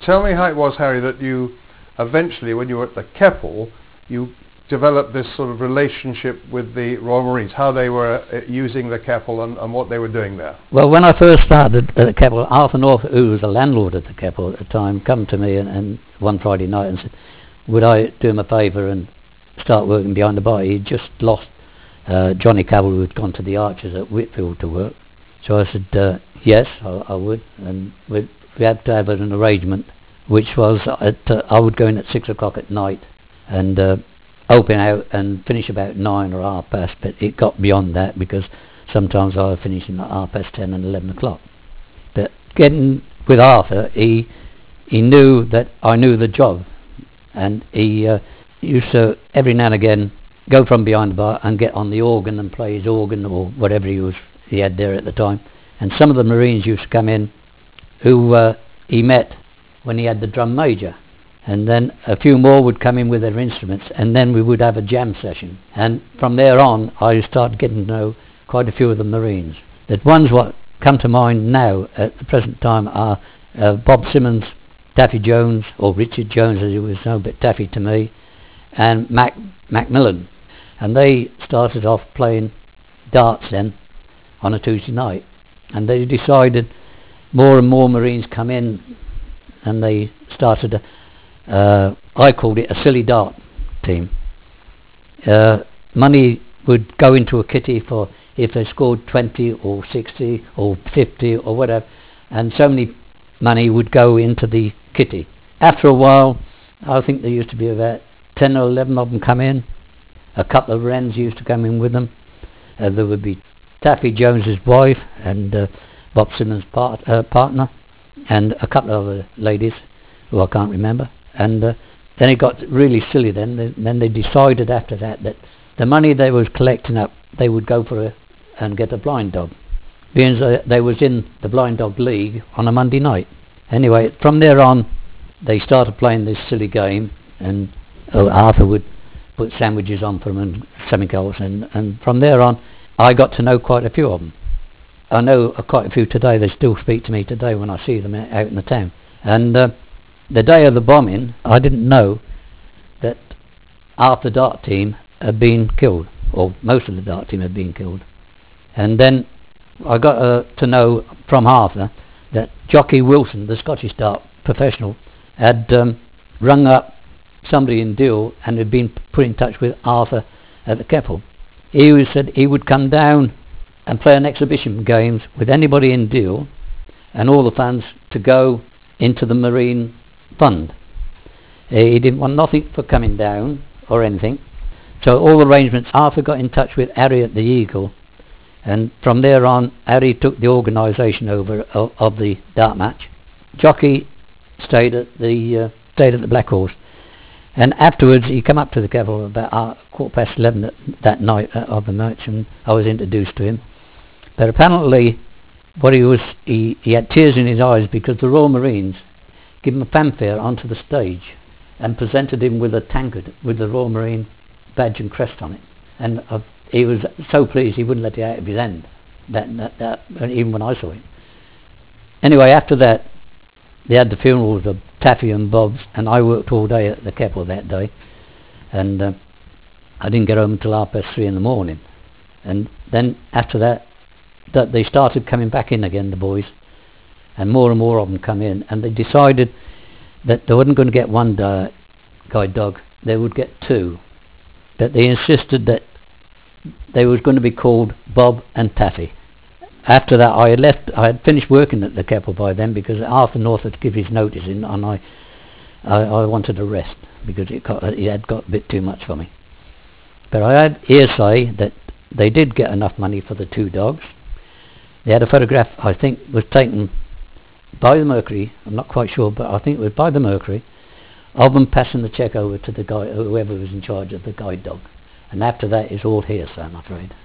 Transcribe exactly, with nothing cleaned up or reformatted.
tell me how it was, Harry, that you eventually, when you were at the Keppel, you developed this sort of relationship with the Royal Marines, how they were uh, using the Keppel and, and what they were doing there. Well, when I first started at the Keppel, Arthur North, who was the landlord at the Keppel at the time, come to me and, and one Friday night and said, would I do him a favour and start working behind the bar? He'd just lost uh, Johnny Cabell, who had gone to the Archers at Whitfield to work. So I said, uh, yes, I, I would, and we'd, we had to have an arrangement, which was at, uh, I would go in at six o'clock at night and uh, open out and finish about nine or half past, but it got beyond that because sometimes I was finishing at half past ten and eleven o'clock. But getting with Arthur, he he knew that I knew the job, and he uh, used to every now and again go from behind the bar and get on the organ and play his organ or whatever he was he had there at the time. And some of the Marines used to come in who uh, he met when he had the drum major, and then a few more would come in with their instruments, and then we would have a jam session. And from there on I started getting to know quite a few of the Marines. The ones what come to mind now at the present time are uh, Bob Simmons, Taffy Jones, or Richard Jones as he was known, but Taffy to me, and Mac Macmillan. And they started off playing darts then on a Tuesday night, and they decided more and more Marines come in, and they started a, uh, I called it a silly dart team. Uh, money would go into a kitty for if they scored twenty or sixty or fifty or whatever, and so many money would go into the kitty. After a while, I think there used to be about ten or eleven of them come in. A couple of Wrens used to come in with them. Uh, there would be Taffy Jones's wife and uh, Bob Simmons' part, uh, partner, and a couple of other ladies who I can't remember. And uh, then it got really silly. Then they, then they decided after that that the money they was collecting up, they would go for a and get a blind dog, being uh, they was in the blind dog league on a Monday night. Anyway, from there on, they started playing this silly game, and uh, Arthur would put sandwiches on for them and something else, and, and from there on, I got to know quite a few of them. I know uh, quite a few today. They still speak to me today when I see them out in the town. And uh, the day of the bombing, I didn't know that half the dart team had been killed, or most of the dart team had been killed. And then I got uh, to know from Arthur that Jockey Wilson, the Scottish dart professional, had um, rung up somebody in Deal and had been put in touch with Arthur at the Keppel. He was, said he would come down and play an exhibition games with anybody in Deal, and all the fans to go into the Marine Fund. He didn't want nothing for coming down or anything. So all the arrangements, Arthur got in touch with Harry at the Eagle, and from there on Harry took the organisation over of, of the dart match. Jockey stayed at the uh, stayed at the Black Horse, and afterwards he came up to the Keppel about uh, quarter past eleven that, that night uh, of the match, and I was introduced to him. But apparently what he was, he, he had tears in his eyes because the Royal Marines gave him a fanfare onto the stage and presented him with a tankard with the Royal Marine badge and crest on it, and uh, he was so pleased he wouldn't let it out of his hand, that, that, that, even when I saw him. Anyway, after that they had the funerals of Taffy and Bob's, and I worked all day at the Keppel that day, and uh, I didn't get home until half past three in the morning. And then after that, that they started coming back in again, the boys, and more and more of them come in, and they decided that they weren't going to get one uh, guide dog, they would get two. But they insisted that they was going to be called Bob and Taffy. After that, I had left. I had finished working at the Keppel by then because Arthur North had given his notice in, and I, I, I wanted a rest because it, got, it had got a bit too much for me. But I had hearsay that they did get enough money for the two dogs. They had a photograph, I think, was taken by the Mercury. I'm not quite sure, but I think it was by the Mercury, of them passing the cheque over to the guy, whoever was in charge of the guide dog. And after that, it's all hearsay, I'm afraid.